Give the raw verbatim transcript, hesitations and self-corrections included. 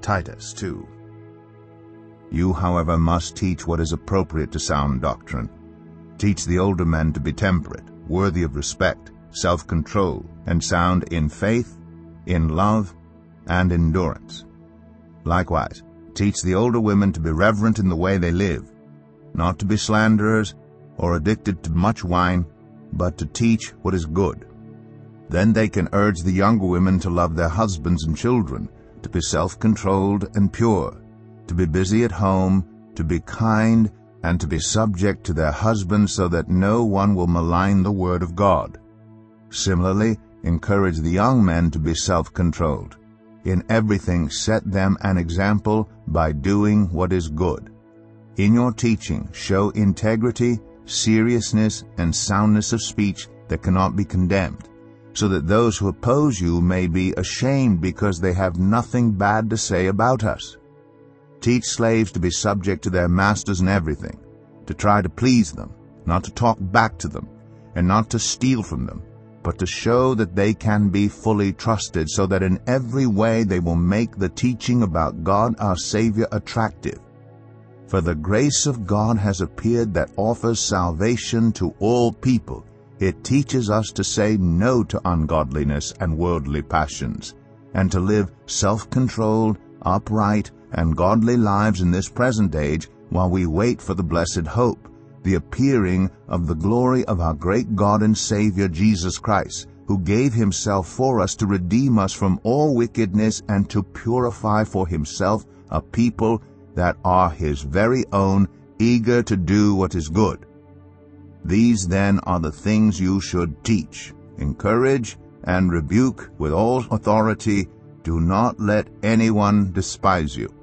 Titus two. You, however, must teach what is appropriate to sound doctrine. Teach the older men to be temperate, worthy of respect, self-control, and sound in faith, in love, and endurance. Likewise, teach the older women to be reverent in the way they live, not to be slanderers or addicted to much wine, but to teach what is good. Then they can urge the younger women to love their husbands and children, to be self-controlled and pure, to be busy at home, to be kind, and to be subject to their husbands, so that no one will malign the word of God. Similarly, encourage the young men to be self-controlled. In everything set them an example by doing what is good. In your teaching show integrity, seriousness, and soundness of speech that cannot be condemned, so that those who oppose you may be ashamed because they have nothing bad to say about us. Teach slaves to be subject to their masters in everything, to try to please them, not to talk back to them, and not to steal from them, but to show that they can be fully trusted, so that in every way they will make the teaching about God our Savior attractive. For the grace of God has appeared that offers salvation to all people. It teaches us to say no to ungodliness and worldly passions, and to live self-controlled, upright, and godly lives in this present age, while we wait for the blessed hope, the appearing of the glory of our great God and Savior Jesus Christ, who gave himself for us to redeem us from all wickedness and to purify for himself a people that are his very own, eager to do what is good. These then are the things you should teach, encourage, and rebuke with all authority. Do not let anyone despise you.